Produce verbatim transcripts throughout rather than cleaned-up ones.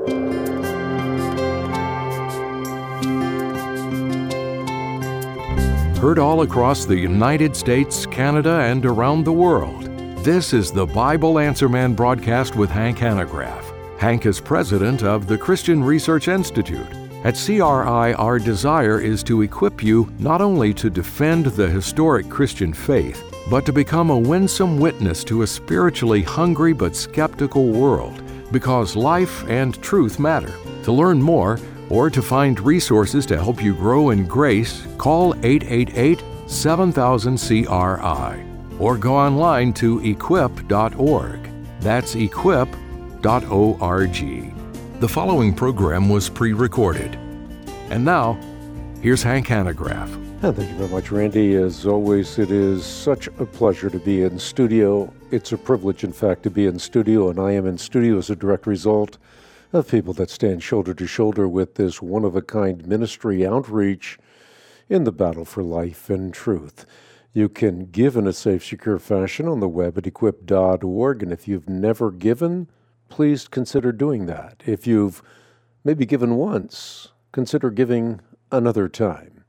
Heard all across the United States, Canada, and around the world. This is the Bible Answer Man broadcast with Hank Hanegraaff. Hank is president of the Christian Research Institute. At C R I, our desire is to equip you not only to defend the historic Christian faith, but to become a winsome witness to a spiritually hungry but skeptical world, because life and truth matter. To learn more, or to find resources to help you grow in grace, call eight eight eight, seven thousand, C R I or go online to equip dot org. That's equip dot org. The following program was pre-recorded. And now, here's Hank Hanegraaff. Thank you very much, Randy. As always, it is such a pleasure to be in studio. It's a privilege, in fact, to be in studio, and I am in studio as a direct result of people that stand shoulder to shoulder with this one-of-a-kind ministry outreach in the battle for life and truth. You can give in a safe, secure fashion on the web at equip dot org, and if you've never given, please consider doing that. If you've maybe given once, consider giving another time.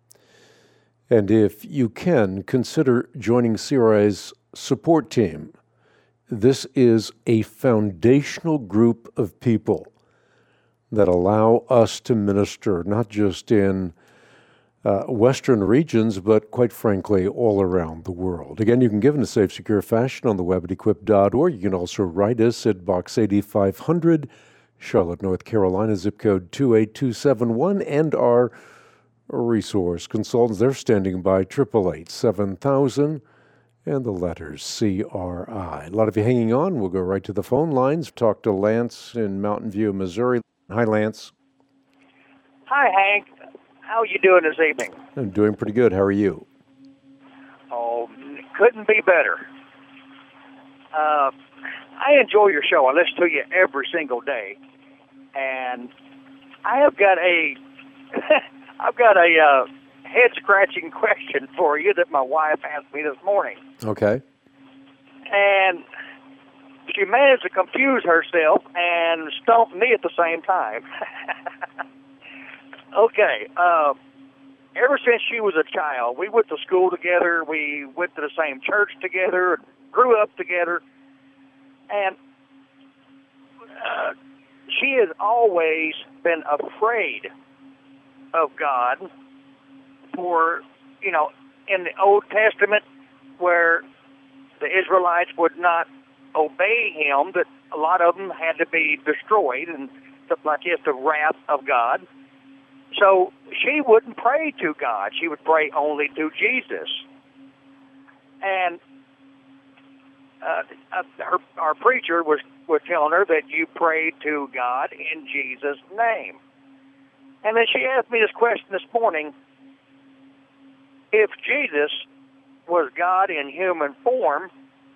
And if you can, consider joining C R I's support team. This is a foundational group of people that allow us to minister, not just in uh, Western regions, but quite frankly, all around the world. Again, you can give in a safe, secure fashion on the web at equip dot org. You can also write us at Box eighty-five hundred, Charlotte, North Carolina, zip code two eight two seven one, and our resource consultants, they're standing by, eight eight eight, seven thousand, and the letters C R I. A lot of you hanging on. We'll go right to the phone lines. Talk to Lance in Mountain View, Missouri. Hi, Lance. Hi, Hank. How are you doing this evening? I'm doing pretty good. How are you? Oh, couldn't be better. Uh, I enjoy your show. I listen to you every single day, and I have got a, I've got a uh, head-scratching question for you that my wife asked me this morning. Okay. And she managed to confuse herself and stump me at the same time. Okay. Uh, ever since she was a child, we went to school together. We went to the same church together, grew up together. And uh, she has always been afraid of God for, you know, in the Old Testament where the Israelites would not obey him, that a lot of them had to be destroyed and stuff like this, the wrath of God. So she wouldn't pray to God. She would pray only to Jesus. And uh, her, our preacher was, was telling her that you pray to God in Jesus' name. And then she asked me this question this morning. If Jesus was God in human form,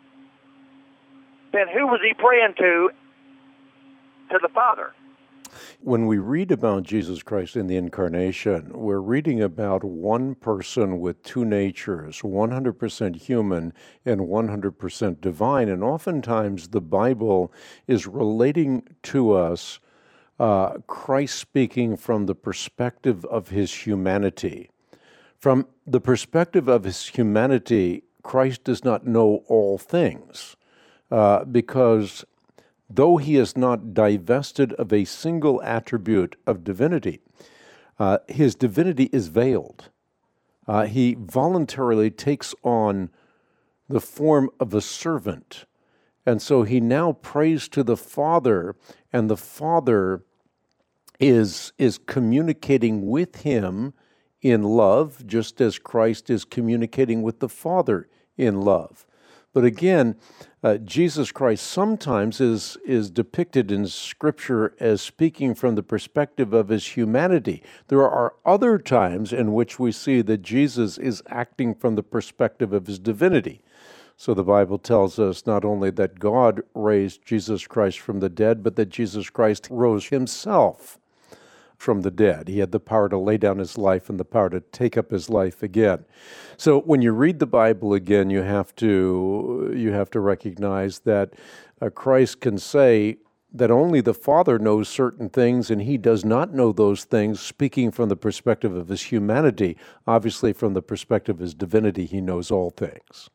then who was he praying to, to the Father? When we read about Jesus Christ in the Incarnation, we're reading about one person with two natures, one hundred percent human and one hundred percent divine. And oftentimes the Bible is relating to us uh, Christ speaking from the perspective of his humanity. From the perspective of his humanity, Christ does not know all things. Uh, because though he is not divested of a single attribute of divinity, uh, his divinity is veiled. Uh, he voluntarily takes on the form of a servant. And so he now prays to the Father, and the Father is, is communicating with him in love, just as Christ is communicating with the Father in love. But again, uh, Jesus Christ sometimes is, is depicted in Scripture as speaking from the perspective of his humanity. There are other times in which we see that Jesus is acting from the perspective of his divinity. So the Bible tells us not only that God raised Jesus Christ from the dead, but that Jesus Christ rose himself from the dead. He had the power to lay down his life and the power to take up his life again. So when you read the Bible again, you have to you have to recognize that uh, Christ can say, that only the Father knows certain things and he does not know those things, speaking from the perspective of his humanity. Obviously, from the perspective of his divinity, he knows all things.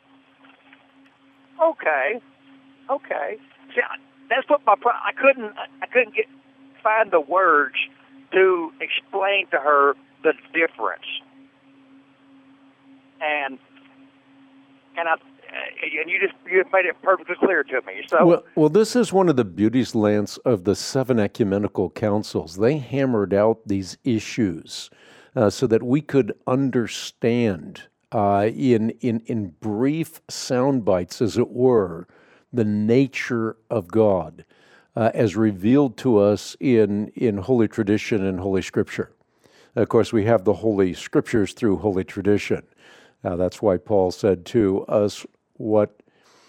Okay, okay. See, that's what my pro- I couldn't I couldn't get find the words to explain to her the difference, and and I and you just you made it perfectly clear to me. So well, well, this is one of the beauties, Lance, of the seven ecumenical councils. They hammered out these issues uh, so that we could understand uh, in in in brief sound bites, as it were, the nature of God uh, as revealed to us in, in Holy Tradition and Holy Scripture. Of course, we have the Holy Scriptures through Holy Tradition. Uh, that's why Paul said to us, what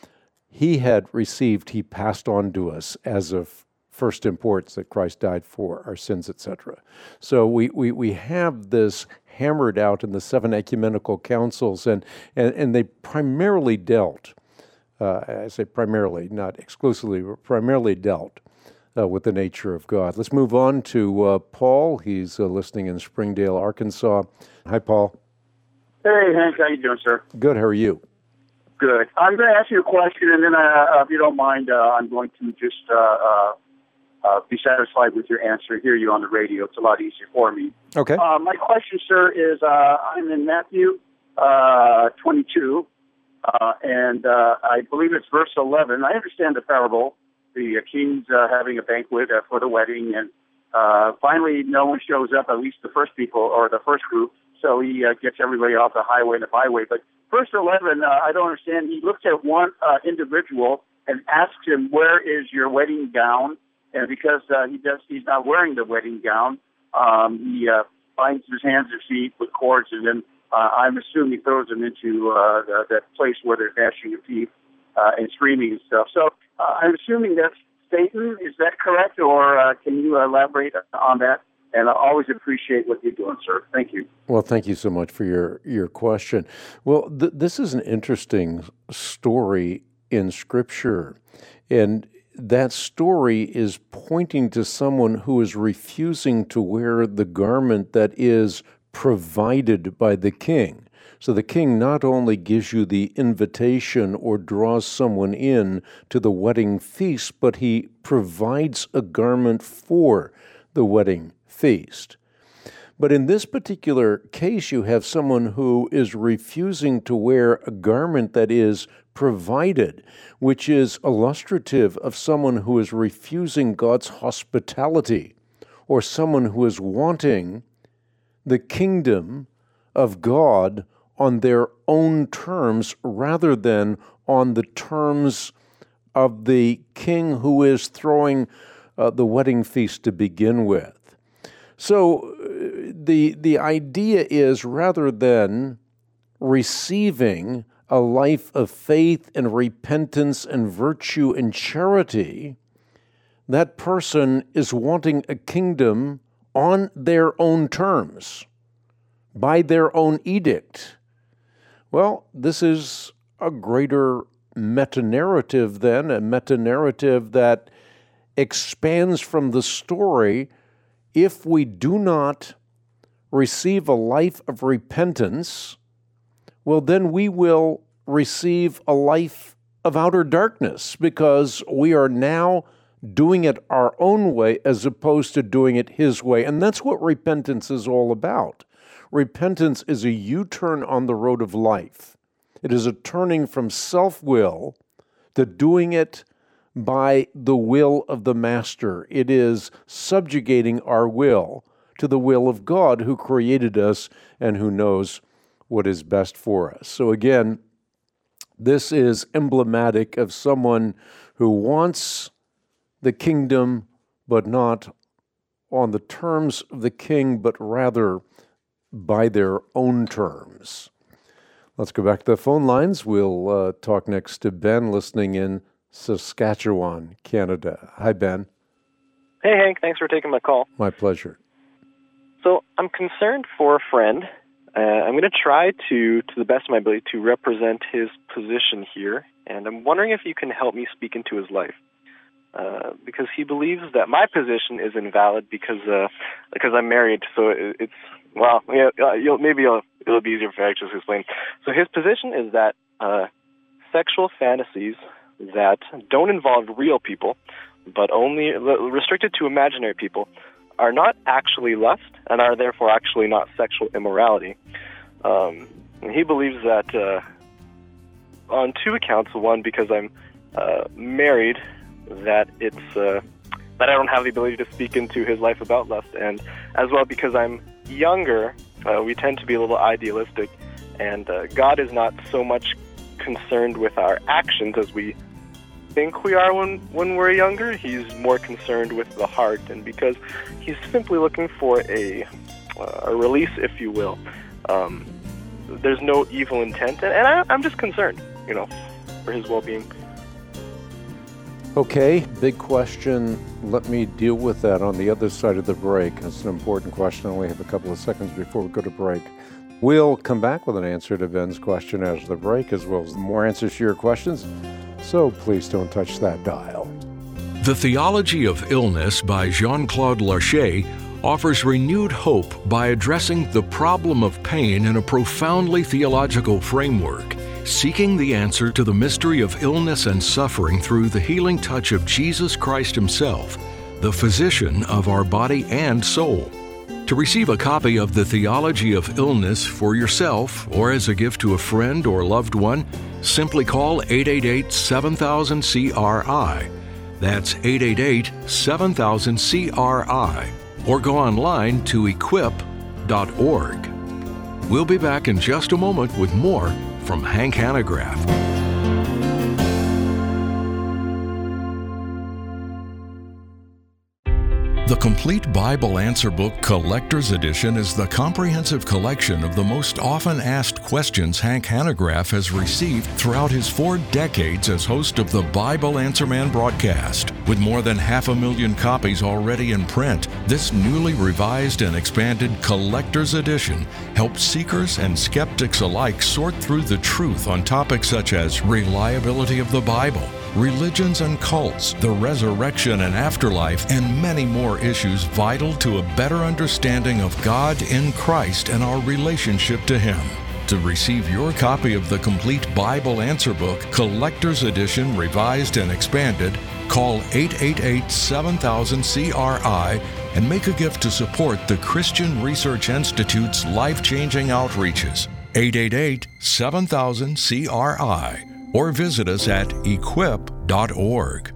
he had received, he passed on to us as of first importance, that Christ died for our sins, et cetera. So we, we, we have this hammered out in the seven ecumenical councils, and, and, and they primarily dealt Uh, I say primarily, not exclusively, but primarily dealt uh, with the nature of God. Let's move on to uh, Paul. He's uh, listening in Springdale, Arkansas. Hi, Paul. Hey, Hank. How you doing, sir? Good. How are you? Good. I'm going to ask you a question, and then, uh, if you don't mind, uh, I'm going to just uh, uh, uh, be satisfied with your answer, hear you on the radio. It's a lot easier for me. Okay. Uh, my question, sir, is uh, I'm in Matthew uh, twenty-two. Uh, and uh, I believe it's verse eleven. I understand the parable, the uh, king's uh, having a banquet uh, for the wedding, and uh, finally no one shows up, at least the first people or the first group, so he uh, gets everybody off the highway and the byway. But verse eleven, uh, I don't understand. He looks at one uh, individual and asks him, where is your wedding gown? And because uh, he does, he's not wearing the wedding gown, um, he uh, binds his hands and feet with cords, and then Uh, I'm assuming he throws them into uh, the, that place where they're gnashing of teeth uh, and screaming and stuff. So uh, I'm assuming that's Satan. Is that correct? Or uh, can you elaborate on that? And I always appreciate what you're doing, sir. Thank you. Well, thank you so much for your, your question. Well, th- this is an interesting story in Scripture. And that story is pointing to someone who is refusing to wear the garment that is provided by the king. So the king not only gives you the invitation or draws someone in to the wedding feast, but he provides a garment for the wedding feast. But in this particular case, you have someone who is refusing to wear a garment that is provided, which is illustrative of someone who is refusing God's hospitality, or someone who is wanting the kingdom of God on their own terms rather than on the terms of the king who is throwing uh, the wedding feast to begin with. So uh, the, the idea is, rather than receiving a life of faith and repentance and virtue and charity, that person is wanting a kingdom on their own terms, by their own edict. Well, this is a greater meta-narrative then, a meta-narrative that expands from the story. If we do not receive a life of repentance, well, then we will receive a life of outer darkness, because we are now doing it our own way as opposed to doing it His way. And that's what repentance is all about. Repentance is a U-turn on the road of life. It is a turning from self-will to doing it by the will of the Master. It is subjugating our will to the will of God, who created us and who knows what is best for us. So again, this is emblematic of someone who wants the kingdom, but not on the terms of the king, but rather by their own terms. Let's go back to the phone lines. We'll uh, talk next to Ben, listening in Saskatchewan, Canada. Hi, Ben. Hey, Hank. Thanks for taking my call. My pleasure. So I'm concerned for a friend. Uh, I'm going to try to, to the best of my ability, to represent his position here, and I'm wondering if you can help me speak into his life. uh, because he believes that my position is invalid because uh, because I'm married. So it, it's well, yeah, you'll, maybe it'll, it'll be easier for actually to explain. So his position is that uh, sexual fantasies that don't involve real people, but only restricted to imaginary people, are not actually lust and are therefore actually not sexual immorality. Um, and he believes that uh, on two accounts. One, because I'm uh, married, that it's uh, that I don't have the ability to speak into his life about lust, and as well because I'm younger, uh, we tend to be a little idealistic, and uh, God is not so much concerned with our actions as we think we are when, when we're younger. He's more concerned with the heart, and because he's simply looking for a, uh, a release, if you will. Um, there's no evil intent, and, and I, I'm just concerned, you know, for his well-being. Okay, big question. Let me deal with that on the other side of the break. It's an important question. I only have a couple of seconds before we go to break. We'll come back with an answer to Ben's question after the break, as well as more answers to your questions. So please don't touch that dial. The Theology of Illness by Jean-Claude Larcher offers renewed hope by addressing the problem of pain in a profoundly theological framework, seeking the answer to the mystery of illness and suffering through the healing touch of Jesus Christ Himself, the physician of our body and soul. To receive a copy of The Theology of Illness for yourself or as a gift to a friend or loved one, simply call eight eight eight, seven thousand, C R I. That's eight eight eight, seven thousand, C R I. Or go online to equip dot org. We'll be back in just a moment with more from Hank Hanegraaff. The Complete Bible Answer Book Collector's Edition is the comprehensive collection of the most often asked questions Hank Hanegraaff has received throughout his four decades as host of the Bible Answer Man broadcast. With more than half a million copies already in print, this newly revised and expanded Collector's Edition helps seekers and skeptics alike sort through the truth on topics such as reliability of the Bible, religions and cults, the resurrection and afterlife, and many more issues vital to a better understanding of God in Christ and our relationship to Him. To receive your copy of the Complete Bible Answer Book, Collector's Edition, Revised and Expanded, call eight eight eight, seven thousand, C R I and make a gift to support the Christian Research Institute's life-changing outreaches. eight eight eight, seven thousand, C R I. Or visit us at equip dot org.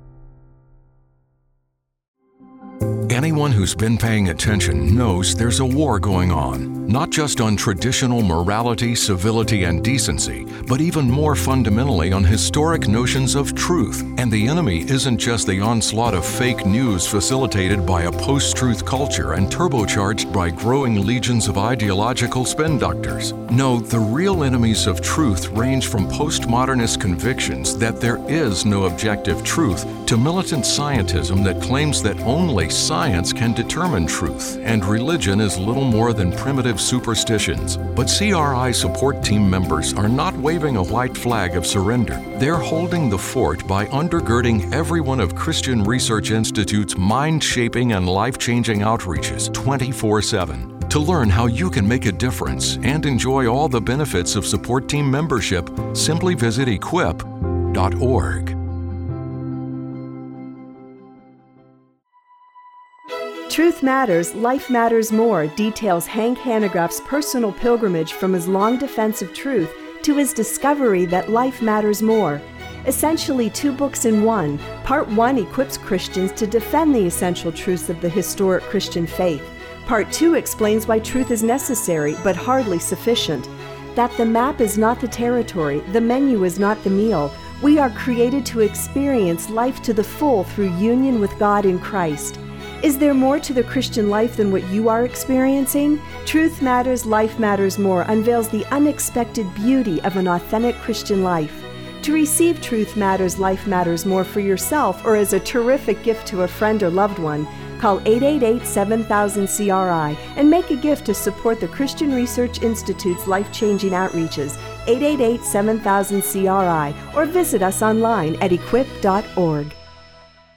Anyone who's been paying attention knows there's a war going on, not just on traditional morality, civility, and decency, but even more fundamentally on historic notions of truth. And the enemy isn't just the onslaught of fake news facilitated by a post-truth culture and turbocharged by growing legions of ideological spin doctors. No, the real enemies of truth range from postmodernist convictions that there is no objective truth to militant scientism that claims that only science can determine truth, and religion is little more than primitive superstitions. But C R I support team members are not waving a white flag of surrender. They're holding the fort by undergirding every one of Christian Research Institute's mind-shaping and life-changing outreaches twenty-four seven. To learn how you can make a difference and enjoy all the benefits of support team membership, simply visit equip dot org. Truth Matters, Life Matters More details Hank Hanegraaff's personal pilgrimage from his long defense of truth to his discovery that life matters more. Essentially two books in one, Part one equips Christians to defend the essential truths of the historic Christian faith. Part two explains why truth is necessary but hardly sufficient. That the map is not the territory, the menu is not the meal. We are created to experience life to the full through union with God in Christ. Is there more to the Christian life than what you are experiencing? Truth Matters, Life Matters More unveils the unexpected beauty of an authentic Christian life. To receive Truth Matters, Life Matters More for yourself or as a terrific gift to a friend or loved one, call eight eight eight, seven thousand, C R I and make a gift to support the Christian Research Institute's life-changing outreaches, eight eight eight, seven thousand, C R I, or visit us online at equip dot org.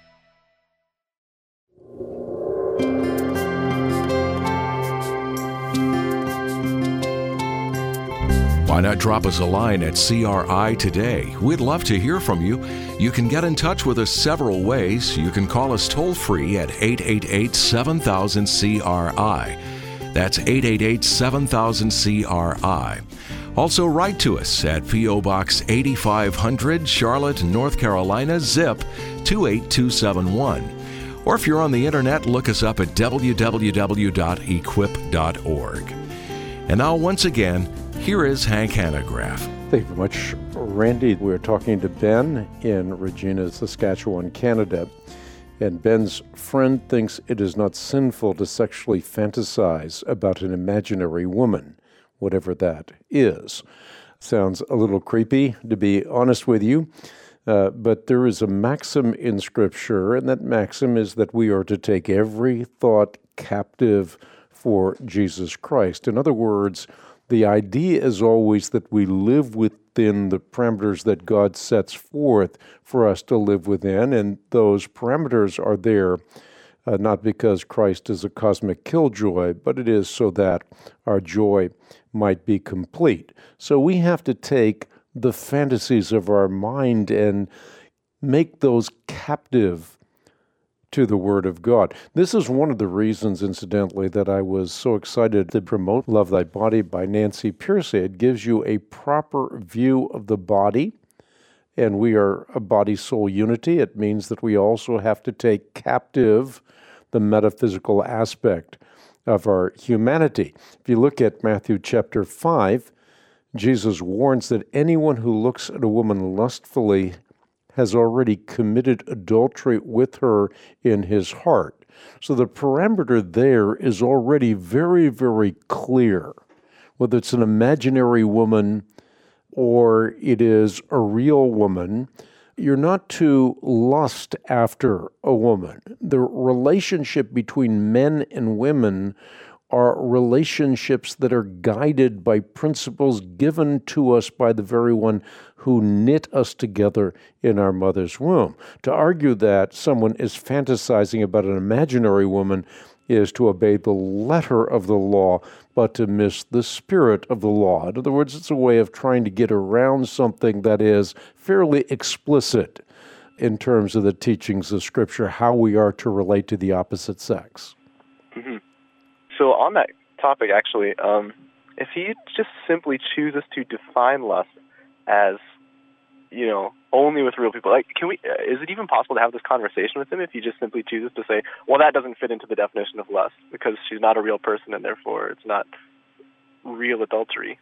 Why not drop us a line at C R I today? We'd love to hear from you. You can get in touch with us several ways. You can call us toll-free at eight eight eight, seven thousand, C R I. That's eight eight eight, seven thousand, C R I. Also write to us at P O. Box eighty-five hundred, Charlotte, North Carolina, zip two eight two seven one. Or if you're on the internet, look us up at w w w dot equip dot org. And now, once again, here is Hank Hanegraaff. Thank you very much, Randy. We're talking to Ben in Regina, Saskatchewan, Canada. And Ben's friend thinks it is not sinful to sexually fantasize about an imaginary woman, whatever that is. Sounds a little creepy, to be honest with you. Uh, but there is a maxim in Scripture, and that maxim is that we are to take every thought captive for Jesus Christ. In other words, the idea is always that we live within the parameters that God sets forth for us to live within, and those parameters are there uh, not because Christ is a cosmic killjoy, but it is so that our joy might be complete. So we have to take the fantasies of our mind and make those captive to the Word of God. This is one of the reasons, incidentally, that I was so excited to promote Love Thy Body by Nancy Pearcey. It gives you a proper view of the body, and we are a body-soul unity. It means that we also have to take captive the metaphysical aspect of our humanity. If you look at Matthew chapter five, Jesus warns that anyone who looks at a woman lustfully has already committed adultery with her in his heart. So the parameter there is already very, very clear. Whether it's an imaginary woman or it is a real woman, you're not to lust after a woman. The relationship between men and women are relationships that are guided by principles given to us by the very one who knit us together in our mother's womb. To argue that someone is fantasizing about an imaginary woman is to obey the letter of the law, but to miss the spirit of the law. In other words, it's a way of trying to get around something that is fairly explicit in terms of the teachings of Scripture, how we are to relate to the opposite sex. Mm-hmm. So on that topic, actually, um, if he just simply chooses to define lust as, you know, only with real people, like, can we? Uh, is it even possible to have this conversation with him if he just simply chooses to say, well, that doesn't fit into the definition of lust because she's not a real person and therefore it's not real adultery?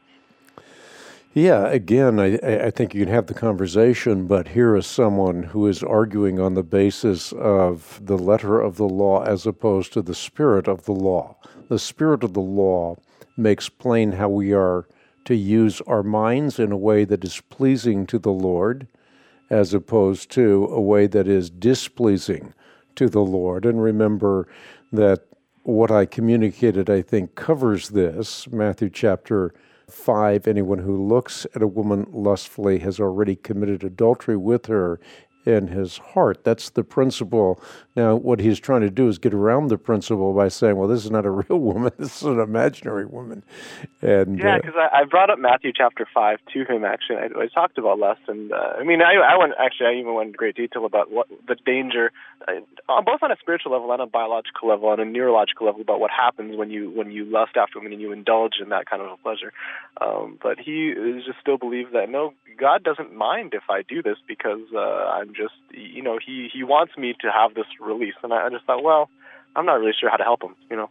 Yeah, again, I, I think you can have the conversation, but here is someone who is arguing on the basis of the letter of the law as opposed to the spirit of the law. The spirit of the law makes plain how we are to use our minds in a way that is pleasing to the Lord, as opposed to a way that is displeasing to the Lord. And remember that what I communicated, I think, covers this. Matthew chapter five, anyone who looks at a woman lustfully has already committed adultery with her in his heart. That's the principle. Now, what he's trying to do is get around the principle by saying, well, this is not a real woman, this is an imaginary woman. And Yeah, because uh, I, I brought up Matthew chapter five to him, actually. I, I talked about lust, and uh, I mean, I, I went, actually, I even went into great detail about what the danger, uh, both on a spiritual level and a biological level and a neurological level, about what happens when you when you lust after women and you indulge in that kind of a pleasure. Um, but he is just still believes that, no, God doesn't mind if I do this because uh, I'm just, you know, he, he wants me to have this release. And I, I just thought, well, I'm not really sure how to help him, you know.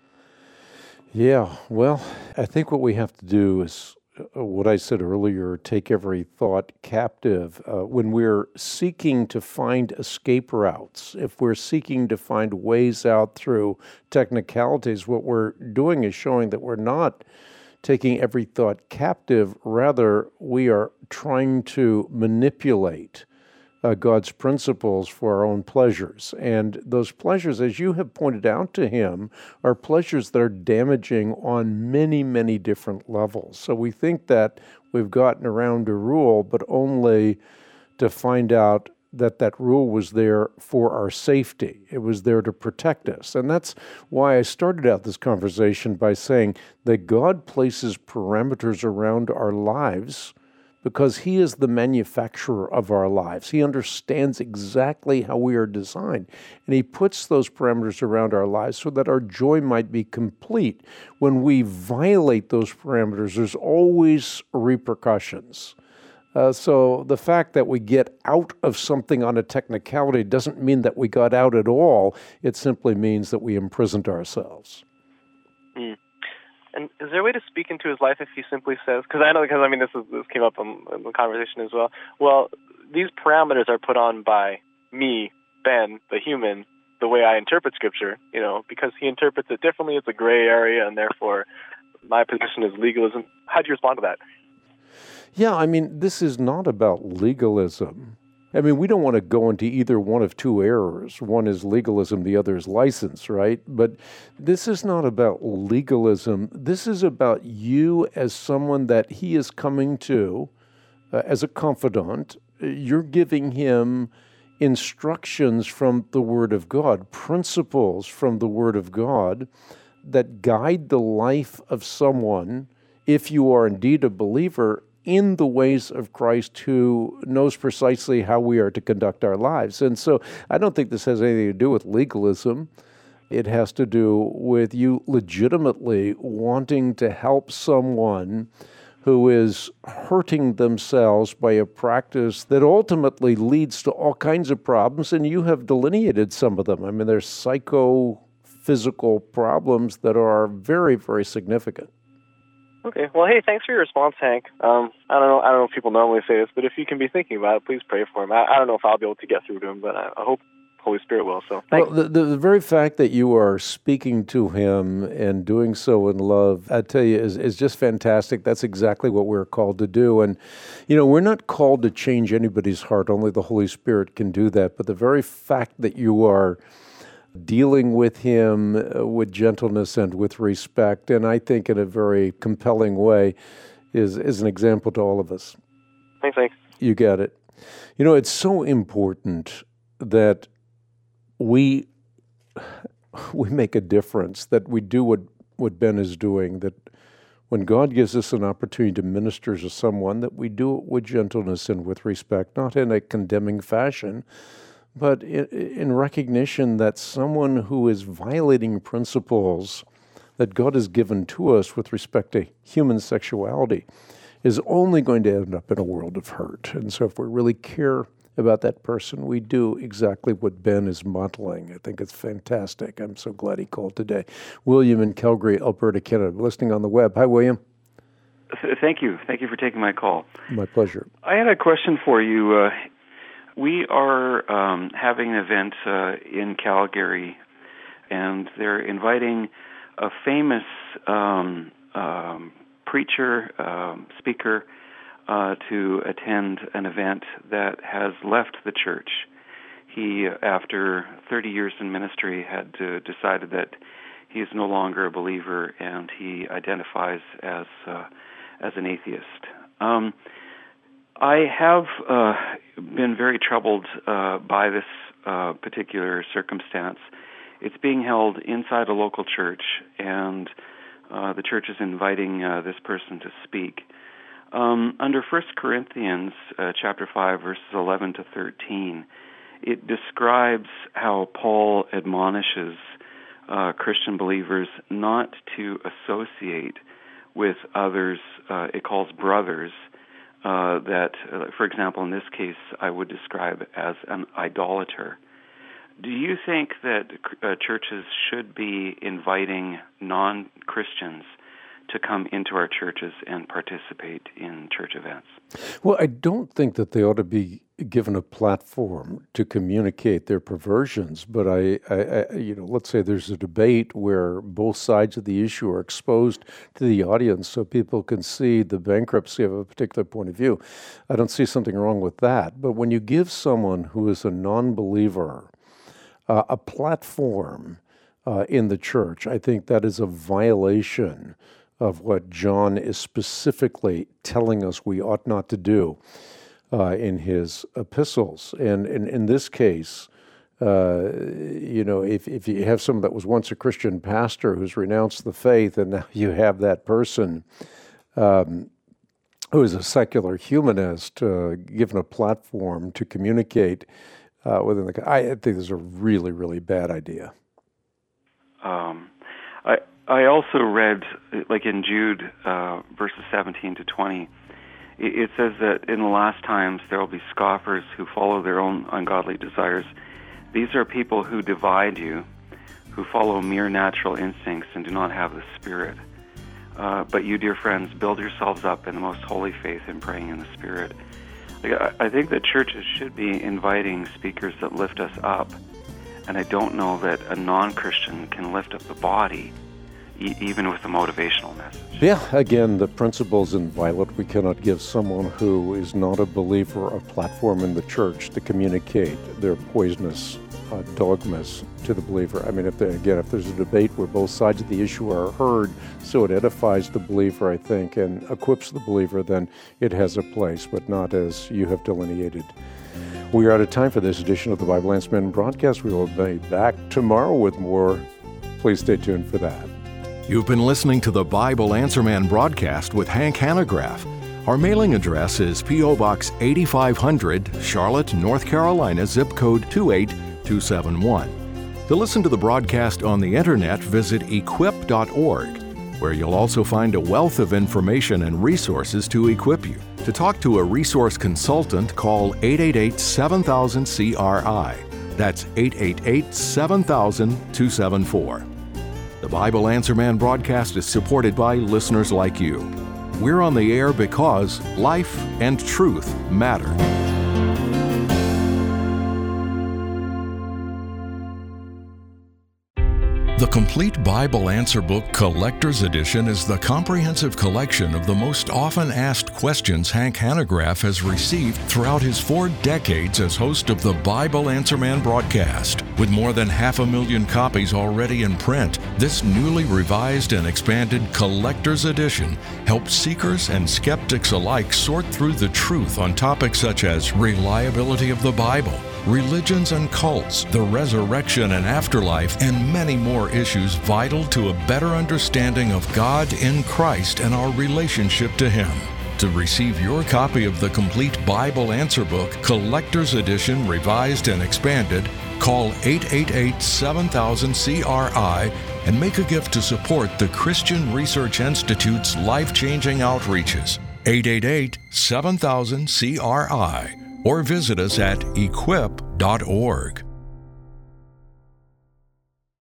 Yeah, well, I think what we have to do is uh, what I said earlier, take every thought captive. Uh, when we're seeking to find escape routes, if we're seeking to find ways out through technicalities, what we're doing is showing that we're not taking every thought captive. Rather, we are trying to manipulate uh, God's principles for our own pleasures. And those pleasures, as you have pointed out to him, are pleasures that are damaging on many, many different levels. So we think that we've gotten around a rule, but only to find out that that rule was there for our safety. It was there to protect us. And that's why I started out this conversation by saying that God places parameters around our lives because He is the manufacturer of our lives. He understands exactly how we are designed. And He puts those parameters around our lives so that our joy might be complete. When we violate those parameters, there's always repercussions. Uh, so the fact that we get out of something on a technicality doesn't mean that we got out at all. It simply means that we imprisoned ourselves. Mm. And is there a way to speak into his life if he simply says, because I know, because I mean, this is, this came up in, in the conversation as well. Well, these parameters are put on by me, Ben, the human, the way I interpret Scripture, you know, because he interprets it differently. It's a gray area, and therefore my position is legalism. How do you respond to that? Yeah, I mean, this is not about legalism. I mean, we don't want to go into either one of two errors. One is legalism, the other is license, right? But this is not about legalism. This is about you as someone that He is coming to uh, as a confidant. You're giving Him instructions from the Word of God, principles from the Word of God that guide the life of someone, if you are indeed a believer, in the ways of Christ, who knows precisely how we are to conduct our lives. And so I don't think this has anything to do with legalism. It has to do with you legitimately wanting to help someone who is hurting themselves by a practice that ultimately leads to all kinds of problems, and you have delineated some of them. I mean, there's psychophysical problems that are very, very significant. Okay. Well, hey, thanks for your response, Hank. Um, I don't know. I don't know if people normally say this, but if you can be thinking about it, please pray for him. I, I don't know if I'll be able to get through to him, but I, I hope Holy Spirit will. So, thanks. Well, the, the, the very fact that you are speaking to him and doing so in love, I tell you, is, is just fantastic. That's exactly what we're called to do. And, you know, we're not called to change anybody's heart. Only the Holy Spirit can do that. But the very fact that you are dealing with him uh, with gentleness and with respect, and I think in a very compelling way, is, is an example to all of us. Thanks, thanks. You got it. You know, it's so important that we we make a difference, that we do what, what Ben is doing, that when God gives us an opportunity to minister to someone, that we do it with gentleness and with respect, not in a condemning fashion, but in, in recognition that someone who is violating principles that God has given to us with respect to human sexuality is only going to end up in a world of hurt. And so if we really care about that person, we do exactly what Ben is modeling. I think it's fantastic. I'm so glad he called today. William in Calgary, Alberta, Canada, listening on the web. Hi, William. Thank you. Thank you for taking my call. My pleasure. I had a question for you. Uh, we are um, having an event uh, in Calgary, and they're inviting a famous um, um, preacher, um, speaker, uh, to attend an event that has left the church. He, after thirty years in ministry, had uh, decided that he is no longer a believer, and he identifies as uh, as an atheist. Um, I have uh, been very troubled uh, by this uh, particular circumstance. It's being held inside a local church, and uh, the church is inviting uh, this person to speak. Um, under First Corinthians uh, chapter five, verses eleven to thirteen, it describes how Paul admonishes uh, Christian believers not to associate with others. Uh, it calls brothers uh, that, uh, for example, in this case, I would describe as an idolater. Do you think that uh, churches should be inviting non-Christians to come into our churches and participate in church events? Well, I don't think that they ought to be given a platform to communicate their perversions, but I, I, I, you know, let's say there's a debate where both sides of the issue are exposed to the audience so people can see the bankruptcy of a particular point of view. I don't see something wrong with that. But when you give someone who is a non-believer uh, a platform uh, in the church, I think that is a violation of what John is specifically telling us we ought not to do. uh, in his epistles. And in, in this case, uh, you know, if, if you have someone that was once a Christian pastor who's renounced the faith, and now you have that person um, who is a secular humanist uh, given a platform to communicate uh, within the, I think this is a really, really bad idea. Um, I I also read, like in Jude, uh, verses seventeen to twenty, it, it says that in the last times there will be scoffers who follow their own ungodly desires. These are people who divide you, who follow mere natural instincts and do not have the Spirit. Uh, but you, dear friends, build yourselves up in the most holy faith in praying in the Spirit. Like, I, I think that churches should be inviting speakers that lift us up, and I don't know that a non-Christian can lift up the body, e- even with a motivational message. Yeah, again, the principle's inviolate. We cannot give someone who is not a believer a platform in the church to communicate their poisonous uh, dogmas to the believer. I mean, if they, again, if there's a debate where both sides of the issue are heard, so it edifies the believer, I think, and equips the believer, then it has a place, but not as you have delineated. We are out of time for this edition of the Bible Answer Man broadcast. We will be back tomorrow with more. Please stay tuned for that. You've been listening to the Bible Answer Man broadcast with Hank Hanegraaff. Our mailing address is P O Box eighty-five hundred, Charlotte, North Carolina, zip code two eight two seven one. To listen to the broadcast on the internet, visit equip dot org, where you'll also find a wealth of information and resources to equip you. To talk to a resource consultant, call eight eight eight, seven thousand, C R I. That's eight eight eight, seven thousand, two seven four. The Bible Answer Man broadcast is supported by listeners like you. We're on the air because life and truth matter. The Complete Bible Answer Book Collector's Edition is the comprehensive collection of the most often asked questions Hank Hanegraaff has received throughout his four decades as host of the Bible Answer Man broadcast. With more than half a million copies already in print, this newly revised and expanded Collector's Edition helps seekers and skeptics alike sort through the truth on topics such as reliability of the Bible, religions and cults, the resurrection and afterlife, and many more issues vital to a better understanding of God in Christ and our relationship to Him. To receive your copy of the Complete Bible Answer Book, Collector's Edition, Revised and Expanded, call eight eight eight, seven thousand, C R I and make a gift to support the Christian Research Institute's life-changing outreaches. eight eight eight, seven thousand, C R I. Or visit us at equip dot org.